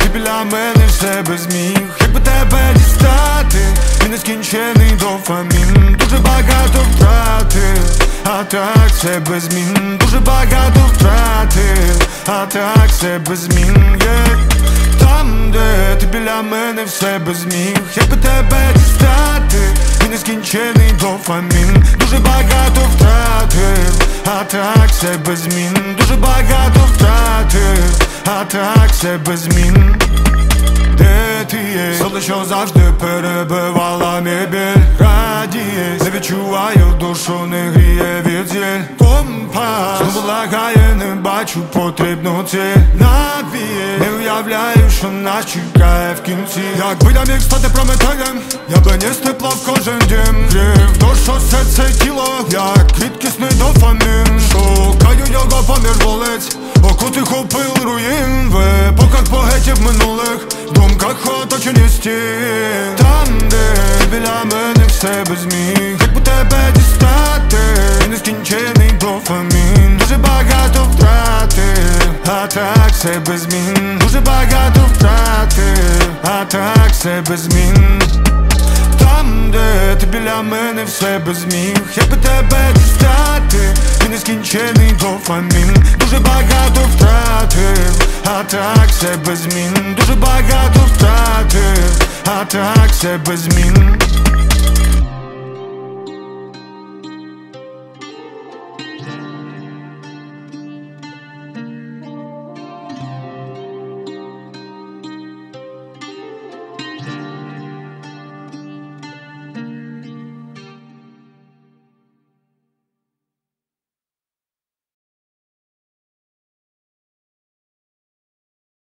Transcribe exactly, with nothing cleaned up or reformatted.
ти біля мене все без зміг. Якби тебе дістати, і нескінчений дофамін. Дуже багато втратив, а так все без змін. Дуже багато втратив, а так все без змін, yeah. Там, де ти біля мене все без зміг. Якби тебе дістати, і нескінчений дофамін. Дуже багато втратив, а так все без змін. Дуже багато втратив, а так все без змін. Де ти є? Соле, що завжди перебивала мій біль. Радіє, не відчуваю душу, не гріє від зіль. Компас знову лагає, не бачу потрібну ціль. Навіє, не уявляю, що нас чекає в кінці. Якби я міг стати прометеєм, я би ніс тепла в кожен дім. Грів душу, серце, тіло, як рідкісний дофамін. Шукаю його поміж вулиць, окутих опил руїн. В епохах поетів минулих, в думках оточені стін. Там, де ти біля мене все без зміг. Якби тебе дістати, і нескінчений дофамін. Дуже багато втратив, а так все без змін. Дуже багато втратив, а так все без змін. Там, де ти біля мене все без зміг. Якби тебе дістати, і нескінчений дофамін. Дуже багато втратив, а так все без змін. Дуже багато втратив, а так все без змін.